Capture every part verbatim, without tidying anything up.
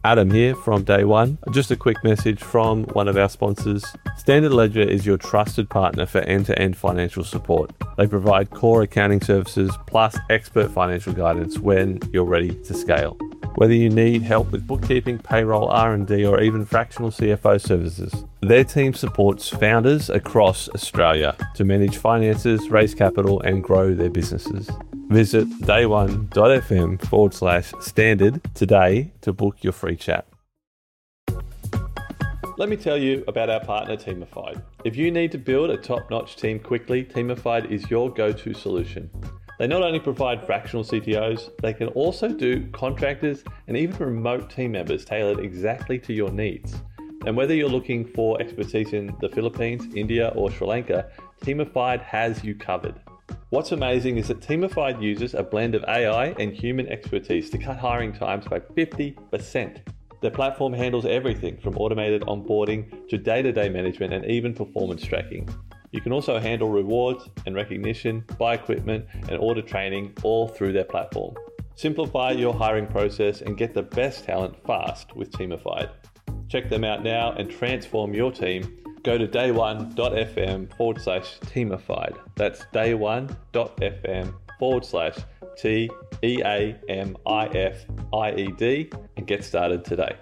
Adam here from Day One. Just a quick message from one of our sponsors. Standard Ledger is your trusted partner for end-to-end financial support. They provide core accounting services plus expert financial guidance when you're ready to scale. Whether you need help with bookkeeping, payroll, R and D, or even fractional C F O services, their team supports founders across Australia to manage finances, raise capital, and grow their businesses. Visit dayone.fm forward slash standard today to book your free chat. Let me tell you about our partner, Teamified. If you need to build a top-notch team quickly, Teamified is your go-to solution. They not only provide fractional C T Os, they can also do contractors and even remote team members tailored exactly to your needs. And whether you're looking for expertise in the Philippines, India, or Sri Lanka, Teamified has you covered. What's amazing is that Teamified uses a blend of A I and human expertise to cut hiring times by fifty percent. Their platform handles everything from automated onboarding to day-to-day management and even performance tracking. You can also handle rewards and recognition, buy equipment, and order training all through their platform. Simplify your hiring process and get the best talent fast with Teamified. Check them out now and transform your team. Go to dayone.fm forward slash Teamified. That's dayone.fm forward slash T E A M I F I E D and get started today.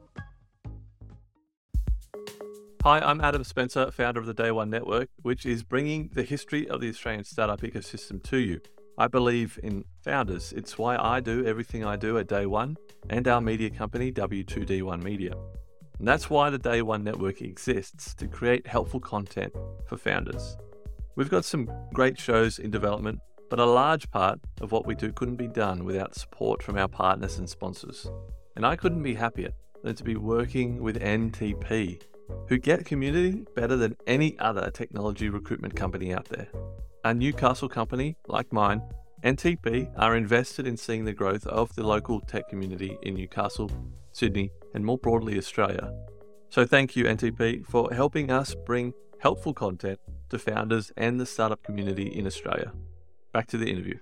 Hi, I'm Adam Spencer, founder of the Day One Network, which is bringing the history of the Australian startup ecosystem to you. I believe in founders. It's why I do everything I do at Day One and our media company, W two D one Media. And that's why the Day One Network exists, to create helpful content for founders. We've got some great shows in development, but a large part of what we do couldn't be done without support from our partners and sponsors. And I couldn't be happier than to be working with N T P, who get community better than any other technology recruitment company out there. A Newcastle company like mine, N T P are invested in seeing the growth of the local tech community in Newcastle, Sydney, and more broadly Australia. So thank you, N T P, for helping us bring helpful content to founders and the startup community in Australia. Back to the interview.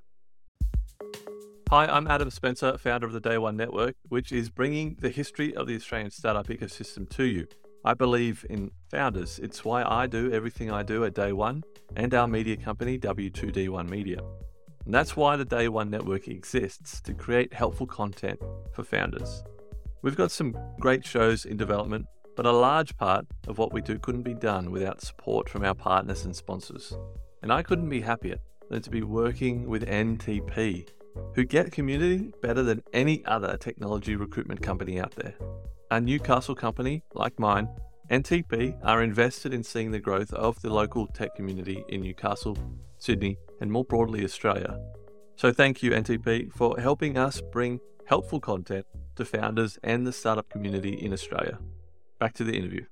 Hi, I'm Adam Spencer, founder of the Day One Network, which is bringing the history of the Australian startup ecosystem to you. I believe in founders. It's why I do everything I do at Day One and our media company, W two D one Media. And that's why the Day One Network exists, to create helpful content for founders. We've got some great shows in development, but a large part of what we do couldn't be done without support from our partners and sponsors. And I couldn't be happier than to be working with N T P, who get community better than any other technology recruitment company out there. A Newcastle company like mine, N T P are invested in seeing the growth of the local tech community in Newcastle, Sydney, and more broadly Australia. So thank you, N T P, for helping us bring helpful content to founders and the startup community in Australia. Back to the interview.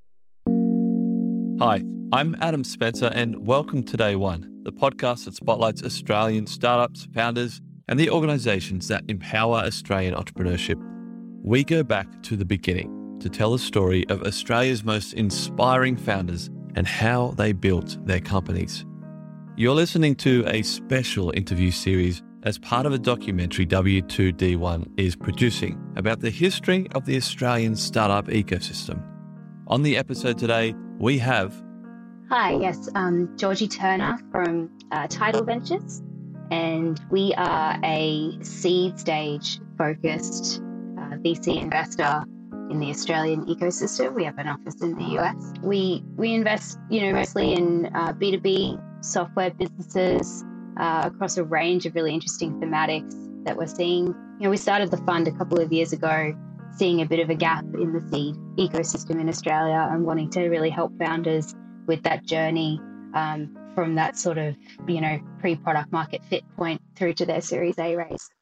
Hi, I'm Adam Spencer, and welcome to Day One, the podcast that spotlights Australian startups, founders, and the organisations that empower Australian entrepreneurship. We go back to the beginning to tell the story of Australia's most inspiring founders and how they built their companies. You're listening to a special interview series as part of a documentary W two D one is producing about the history of the Australian startup ecosystem. On the episode today, we have... Hi, yes, um, Georgie Turner from uh, Tidal Ventures, and we are a seed stage focused uh, V C investor in the Australian ecosystem. We have an office in the U S. We we invest, you know, mostly in uh, B two B software businesses uh, across a range of really interesting thematics that we're seeing. You know, we started the fund a couple of years ago, seeing a bit of a gap in the seed ecosystem in Australia and wanting to really help founders with that journey um, from that sort of, you know, pre-product market fit point through to their Series A raise.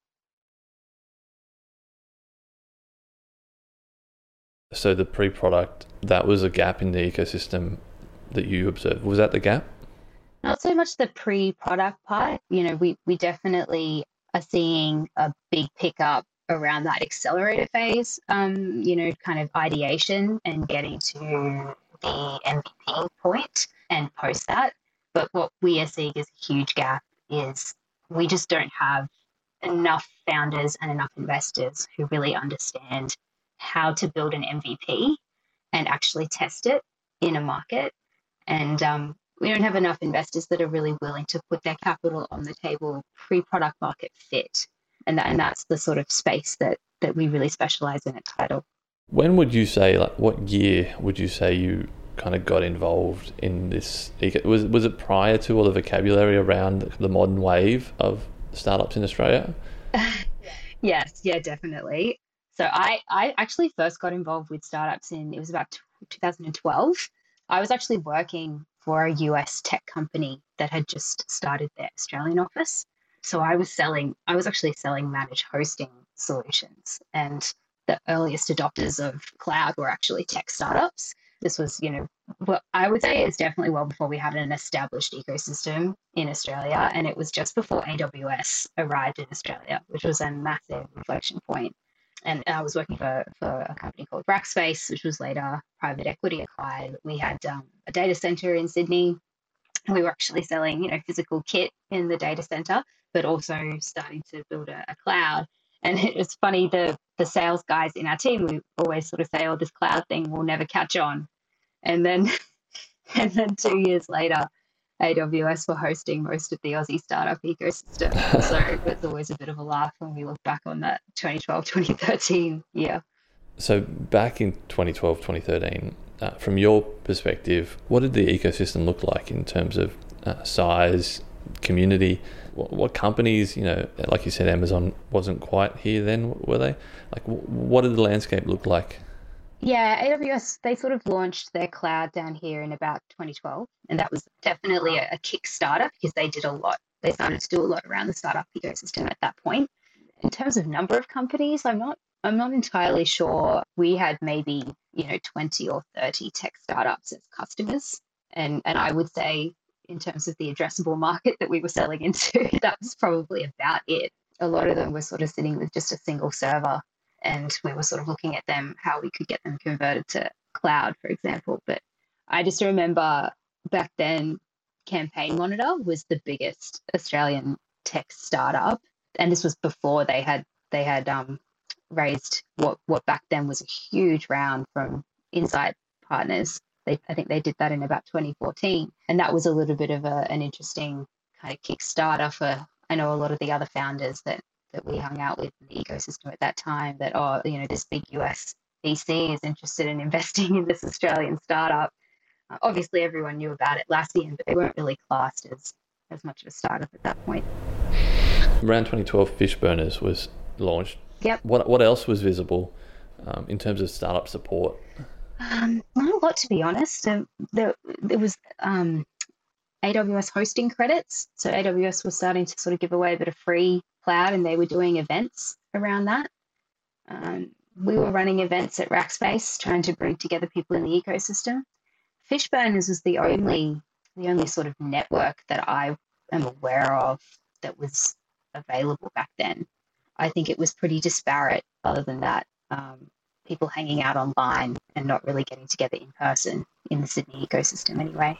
So the pre-product, that was a gap in the ecosystem that you observed. Was that the gap? Not so much the pre-product part. You know, we, we definitely are seeing a big pickup around that accelerator phase, um, you know, kind of ideation and getting to the M V P point and post that. But what we are seeing is a huge gap is we just don't have enough founders and enough investors who really understand how to build an M V P and actually test it in a market. And um, we don't have enough investors that are really willing to put their capital on the table pre-product market fit. And, that, and that's the sort of space that, that we really specialize in at Tidal. When would you say, like, what year would you say you kind of got involved in this? Was was it prior to all the vocabulary around the modern wave of startups in Australia? Yes, yeah, definitely. So I, I actually first got involved with startups in, it was about two thousand twelve. I was actually working for a U S tech company that had just started their Australian office. So I was selling, I was actually selling managed hosting solutions. And the earliest adopters of cloud were actually tech startups. This was, you know, well, I would say it's definitely well before we had an established ecosystem in Australia. And it was just before A W S arrived in Australia, which was a massive inflection point. And I was working for, for a company called Rackspace, which was later private equity acquired. We had um, a data center in Sydney. And we were actually selling, you know, physical kit in the data center, but also starting to build a, a cloud. And it was funny, the the sales guys in our team, we always sort of say, oh, this cloud thing will never catch on. And then and then two years later, A W S were hosting most of the Aussie startup ecosystem. So it's always a bit of a laugh when we look back on that twenty twelve, twenty thirteen year. So back in twenty twelve, twenty thirteen, uh, from your perspective, what did the ecosystem look like in terms of uh, size, community? What, what companies, you know, like you said, Amazon wasn't quite here then, were they? Like, what did the landscape look like? Yeah, A W S, they sort of launched their cloud down here in about twenty twelve. And that was definitely a, a Kickstarter because they did a lot. They started to do a lot around the startup ecosystem at that point. In terms of number of companies, I'm not I'm not entirely sure. We had maybe, you know, twenty or thirty tech startups as customers. And and I would say in terms of the addressable market that we were selling into, that was probably about it. A lot of them were sort of sitting with just a single server, and we were sort of looking at them, how we could get them converted to cloud, for example. But I just remember back then, Campaign Monitor was the biggest Australian tech startup. And this was before they had they had um, raised what, what back then was a huge round from Insight Partners. They, I think they did that in about twenty fourteen. And that was a little bit of a, an interesting kind of Kickstarter for, I know a lot of the other founders that, that we hung out with in the ecosystem at that time, that, oh, you know, this big U S V C is interested in investing in this Australian startup. Uh, obviously, everyone knew about Atlassian, but they weren't really classed as, as much of a startup at that point. Around twenty twelve, Fishburners was launched. Yep. What what else was visible um, in terms of startup support? Um, not a lot, to be honest. Um, there, there was um, A W S hosting credits. So A W S was starting to sort of give away a bit of free cloud, and they were doing events around that. Um, we were running events at Rackspace, trying to bring together people in the ecosystem. Fishburners was the only the only sort of network that I am aware of that was available back then. I think it was pretty disparate. Other than that, um, people hanging out online and not really getting together in person in the Sydney ecosystem anyway.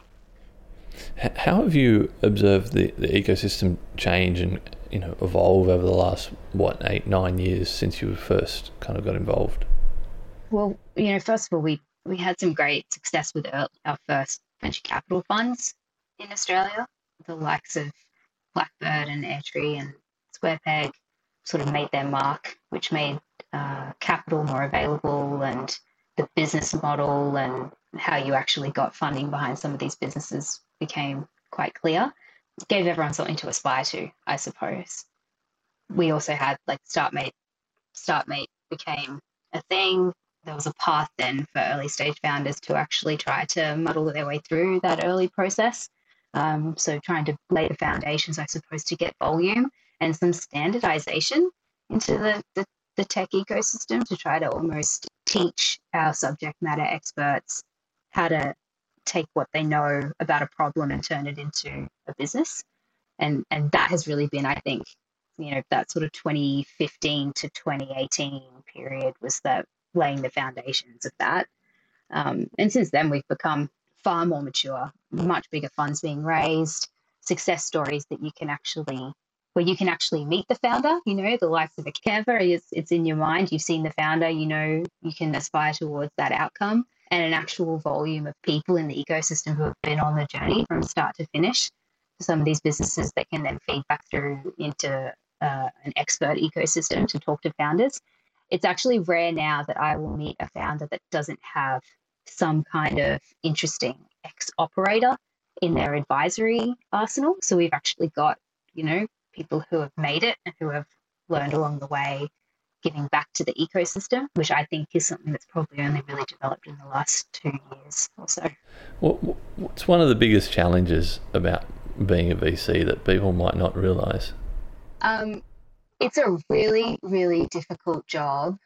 How have you observed the, the ecosystem change and, you know, evolve over the last, what, eight, nine years since you first kind of got involved? Well, you know, first of all, we, we had some great success with our, our first venture capital funds in Australia. The likes of Blackbird and Airtree and SquarePeg sort of made their mark, which made uh, capital more available, and the business model and how you actually got funding behind some of these businesses became quite clear. It gave everyone something to aspire to, I suppose. We also had like StartMate. StartMate became a thing. There was a path then for early stage founders to actually try to muddle their way through that early process. Um, so trying to lay the foundations, I suppose, to get volume and some standardization into the, the, the tech ecosystem, to try to almost teach our subject matter experts how to take what they know about a problem and turn it into a business. And and that has really been, I think, you know, that sort of twenty fifteen to twenty eighteen period was the laying the foundations of that. Um, and since then, we've become far more mature, much bigger funds being raised, success stories that you can actually where you can actually meet the founder, you know, the likes of a Canva, it's, it's in your mind, you've seen the founder, you know, you can aspire towards that outcome, and an actual volume of people in the ecosystem who have been on the journey from start to finish for some of these businesses that can then feed back through into uh, an expert ecosystem to talk to founders. It's actually rare now that I will meet a founder that doesn't have some kind of interesting ex-operator in their advisory arsenal. So we've actually got, you know, people who have made it and who have learned along the way, giving back to the ecosystem, which I think is something that's probably only really developed in the last two years or so. Well, what's one of the biggest challenges about being a V C that people might not realise? Um, it's a really, really difficult job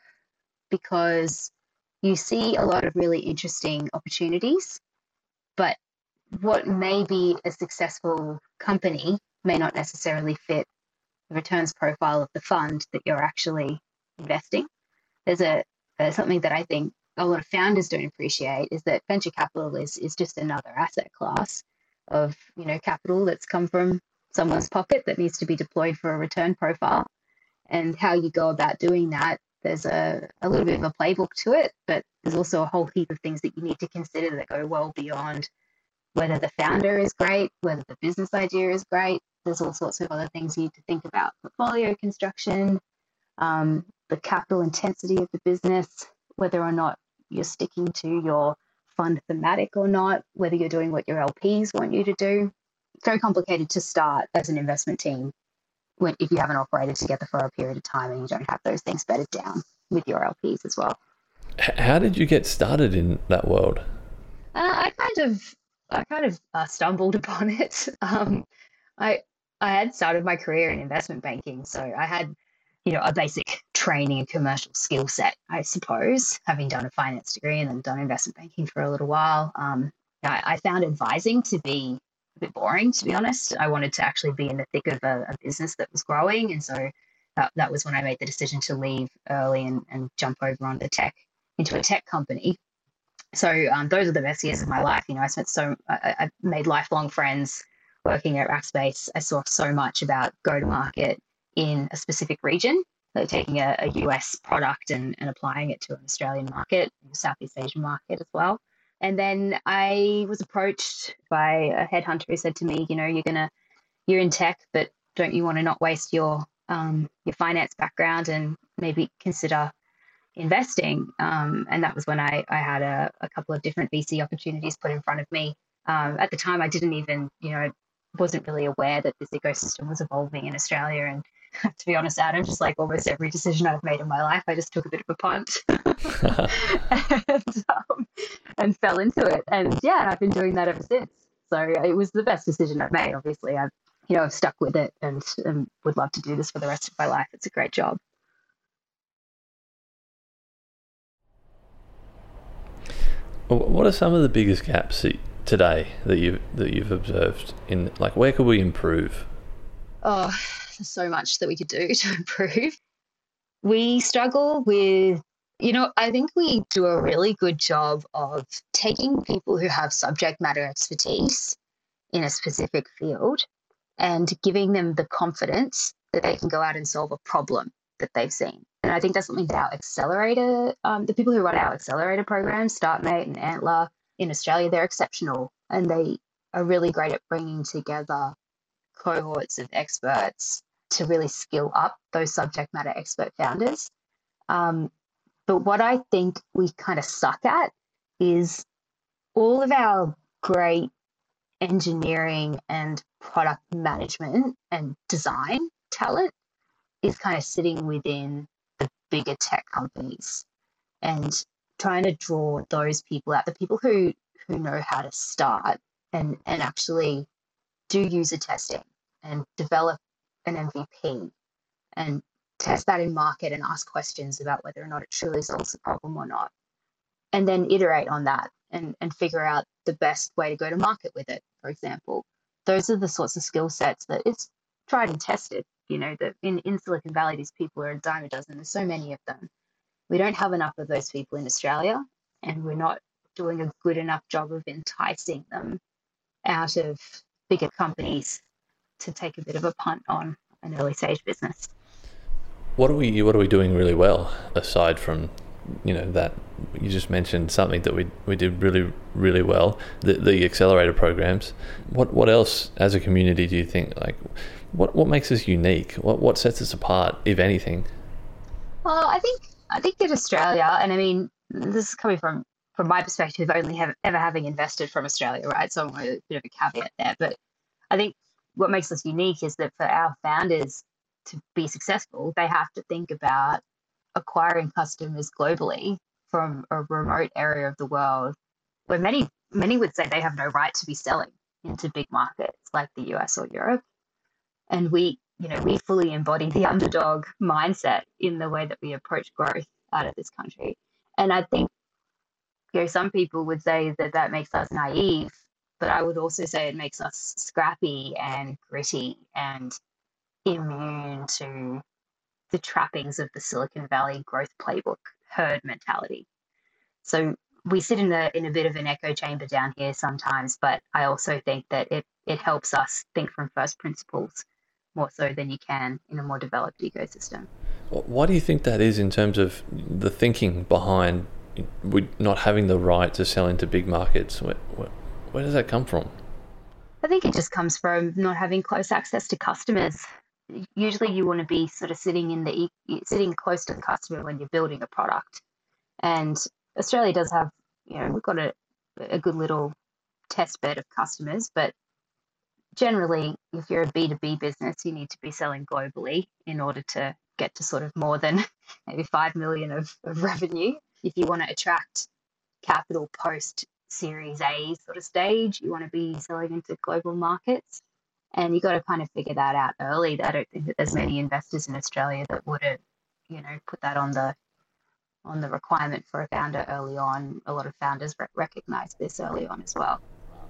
because you see a lot of really interesting opportunities, but what may be a successful company may not necessarily fit the returns profile of the fund that you're actually investing. There's a uh, something that I think a lot of founders don't appreciate is that venture capital is is just another asset class of, you know, capital that's come from someone's pocket that needs to be deployed for a return profile. And how you go about doing that, there's a, a little bit of a playbook to it, but there's also a whole heap of things that you need to consider that go well beyond whether the founder is great, whether the business idea is great. There's all sorts of other things you need to think about: portfolio construction, um, the capital intensity of the business, whether or not you're sticking to your fund thematic or not, whether you're doing what your L Ps want you to do. It's very complicated to start as an investment team when, if you haven't operated together for a period of time and you don't have those things bedded down with your L Ps as well. How did you get started in that world? Uh, I kind of, I kind of uh, stumbled upon it. Um, I, I had started my career in investment banking, so I had, you know, a basic training and commercial skill set, I suppose, having done a finance degree and then done investment banking for a little while. Um, I, I found advising to be a bit boring, to be honest. I wanted to actually be in the thick of a, a business that was growing, and so that, that was when I made the decision to leave early and, and jump over onto tech, into a tech company. So um, those are the best years of my life. You know, I spent so, I, I made lifelong friends working at Rackspace. I saw so much about go-to-market in a specific region, so taking a, a U S product and, and applying it to an Australian market, a Southeast Asian market as well. And then I was approached by a headhunter who said to me, you know, you're gonna, you're in tech, but don't you want to not waste your um, your finance background and maybe consider investing? Um, and that was when I, I had a, a couple of different V C opportunities put in front of me. Um, at the time, I didn't even, you know, wasn't really aware that this ecosystem was evolving in Australia. And to be honest, Adam, just like almost every decision I've made in my life, I just took a bit of a punt and, um, and fell into it. And yeah, I've been doing that ever since. So it was the best decision I've made. Obviously, I've, you know, I've stuck with it and, and would love to do this for the rest of my life. It's a great job. What are some of the biggest gaps today that you that you've observed in, like, where could we improve? Oh, there's so much that we could do to improve. We struggle with, you know, I think we do a really good job of taking people who have subject matter expertise in a specific field and giving them the confidence that they can go out and solve a problem that they've seen. And I think that's something that our accelerator, um, the people who run our accelerator programs, StartMate and Antler in Australia, they're exceptional. And they are really great at bringing together cohorts of experts to really skill up those subject matter expert founders. Um, but what I think we kind of suck at is all of our great engineering and product management and design talent is kind of sitting within the bigger tech companies, and trying to draw those people out, the people who who know how to start and and actually do user testing and develop an M V P and test that in market and ask questions about whether or not it truly solves the problem or not, and then iterate on that and and figure out the best way to go to market with it, for example. Those are the sorts of skill sets that it's tried and tested. You know, that in, in Silicon Valley, these people are a dime a dozen. There's so many of them. We don't have enough of those people in Australia, and we're not doing a good enough job of enticing them out of bigger companies to take a bit of a punt on an early stage business. What are we What are we doing really well aside from, you know, that you just mentioned something that we we did really really well, the the accelerator programs. What what else as a community do you think, like what what makes us unique? What what sets us apart, if anything? Well, I think I think that Australia, and I mean, this is coming from from my perspective, only have ever having invested from Australia, right? So I'm a bit of a caveat there, but I think what makes us unique is that for our founders to be successful, they have to think about acquiring customers globally from a remote area of the world where many many would say they have no right to be selling into big markets like the U S or Europe. And we, you know, we fully embody the underdog mindset in the way that we approach growth out of this country. And I think, you know, some people would say that that makes us naive, but I would also say it makes us scrappy and gritty and immune to the trappings of the Silicon Valley growth playbook herd mentality. So we sit in a in a bit of an echo chamber down here sometimes, but I also think that it it helps us think from first principles more so than you can in a more developed ecosystem. Why do you think that is, in terms of the thinking behind we not having the right to sell into big markets? Where, where, where does that come from? I think it just comes from not having close access to customers. Usually you want to be sort of sitting in the sitting close to the customer when you're building a product. And Australia does have, you know, we've got a, a good little test bed of customers, but generally, if you're a B two B business, you need to be selling globally in order to get to sort of more than maybe five million of, of revenue. If you want to attract capital post Series A sort of stage, you want to be selling into global markets. And you got to kind of figure that out early. I don't think that there's many investors in Australia that would have, you know, put that on the on the requirement for a founder early on. A lot of founders re- recognize this early on as well.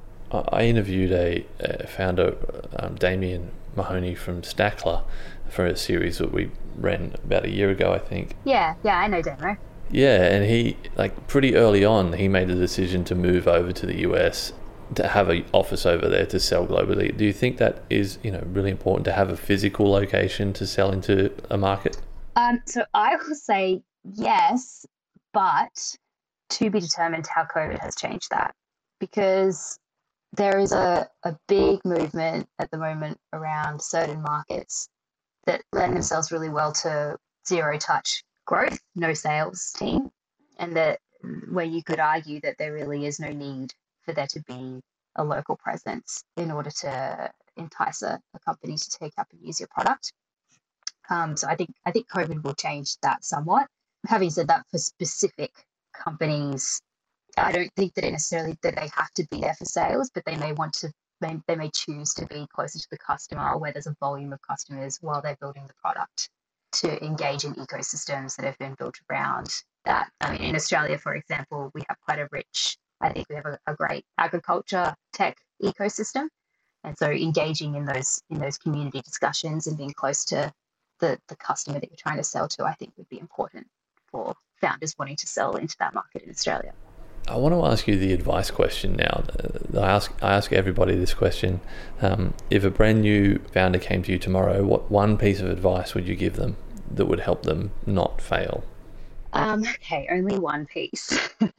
I interviewed a, a founder, um, Damien Mahoney from Stackler, for a series that we ran about a year ago, I think. Yeah, yeah, I know Damo. Yeah, and he, like, pretty early on, he made the decision to move over to the U S to have an office over there to sell globally. Do you think that is, you know, really important to have a physical location to sell into a market? Um, so I will say yes, but to be determined how COVID has changed that, because there is a, a big movement at the moment around certain markets that lend themselves really well to zero touch growth, no sales team, and that where you could argue that there really is no need for there to be a local presence in order to entice a, a company to take up and use your product. Um, so I think I think COVID will change that somewhat. Having said that, for specific companies, I don't think that it necessarily that they have to be there for sales, but they may want to, they, they may choose to be closer to the customer where there's a volume of customers while they're building the product, to engage in ecosystems that have been built around that. I mean, in Australia, for example, we have quite a rich, I think we have a, a great agriculture tech ecosystem. And so engaging in those in those community discussions and being close to the, the customer that you're trying to sell to, I think would be important for founders wanting to sell into that market in Australia. I want to ask you the advice question now. I ask I ask everybody this question. Um, if a brand new founder came to you tomorrow, what one piece of advice would you give them that would help them not fail? Um, okay, only one piece.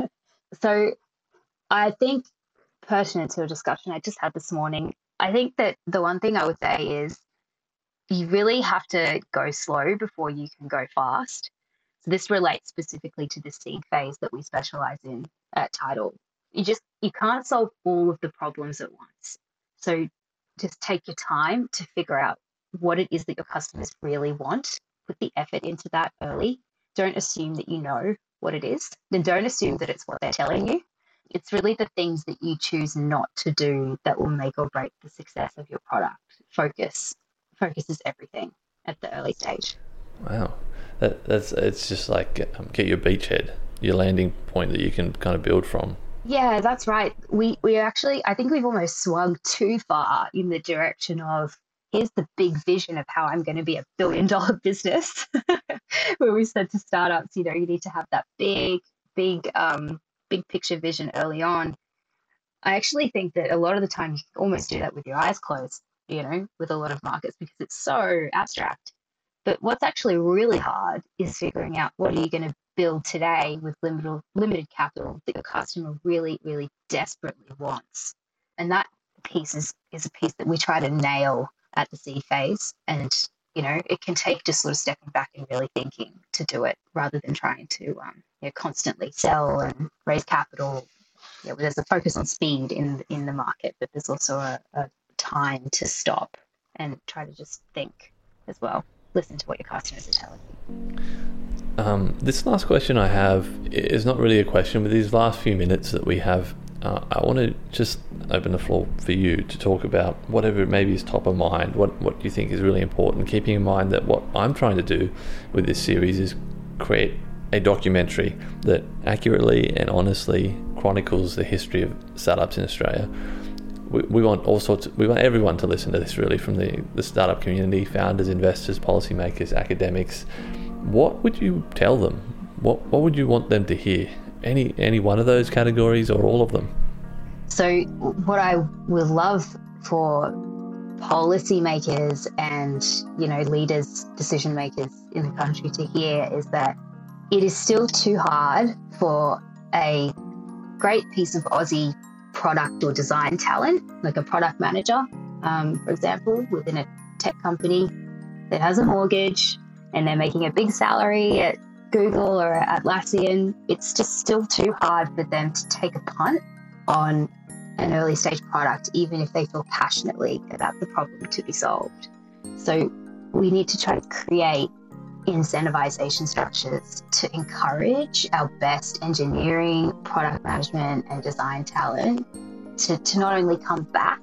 So I think, pertinent to a discussion I just had this morning, I think that the one thing I would say is you really have to go slow before you can go fast. So this relates specifically to the seed phase that we specialize in at Tidal. You just, you can't solve all of the problems at once. So just take your time to figure out what it is that your customers really want. Put the effort into that early. Don't assume that you know what it is. Then don't assume that it's what they're telling you. It's really the things that you choose not to do that will make or break the success of your product. Focus. Focus is everything at the early stage. Wow. That, that's it's just like um, get your beachhead, your landing point that you can kind of build from. Yeah, that's right. We we actually, I think we've almost swung too far in the direction of here's the big vision of how I'm going to be a billion dollar business. Where we said to startups, you know, you need to have that big, big, um, big picture vision early on. I actually think that a lot of the time you can almost do that with your eyes closed. you know, with a lot of markets because it's so abstract. But what's actually really hard is figuring out what are you going to build today with limited limited capital that your customer really, really desperately wants. And that piece is, is a piece that we try to nail at the seed phase. And, you know, it can take just sort of stepping back and really thinking to do it rather than trying to um, you know, constantly sell and raise capital. You know, there's a focus on speed in, in the market, but there's also a, a time to stop and try to just think as well. Listen to what your customers are telling you. Um, this last question I have is not really a question, but these last few minutes that we have, uh, I want to just open the floor for you to talk about whatever maybe is top of mind, what, what you think is really important, keeping in mind that what I'm trying to do with this series is create a documentary that accurately and honestly chronicles the history of startups in Australia. We, we want all sorts of, we want everyone to listen to this, really, from the, the startup community, founders, investors, policymakers, academics. What would you tell them? What what would you want them to hear? Any any one of those categories or all of them? So what I would love for policymakers and, you know, leaders, decision makers in the country to hear is that it is still too hard for a great piece of Aussie product or design talent, like a product manager, um, for example, within a tech company that has a mortgage and they're making a big salary at Google or at Atlassian. It's just still too hard for them to take a punt on an early stage product, even if they feel passionately about the problem to be solved. So we need to try to create incentivization structures to encourage our best engineering, product management and design talent to, to not only come back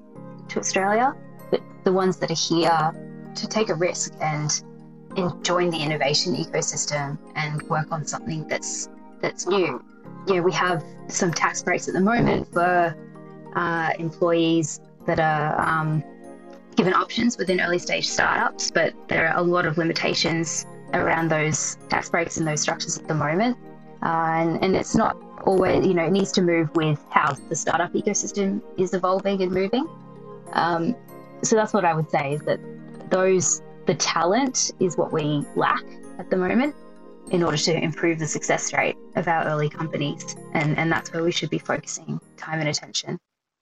to Australia, but the ones that are here to take a risk and, and join the innovation ecosystem and work on something that's that's new. You know, we have some tax breaks at the moment for uh, employees that are um, given options within early stage startups, but there are a lot of limitations around those tax breaks and those structures at the moment. Uh, and, and it's not always, you know, it needs to move with how the startup ecosystem is evolving and moving. Um, so that's what I would say is that those, the talent is what we lack at the moment in order to improve the success rate of our early companies. And, and that's where we should be focusing time and attention.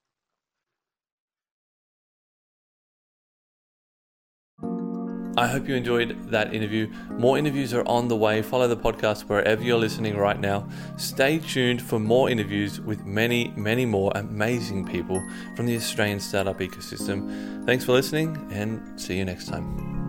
I hope you enjoyed that interview. More interviews are on the way. Follow the podcast wherever you're listening right now. Stay tuned for more interviews with many, many more amazing people from the Australian startup ecosystem. Thanks for listening and see you next time.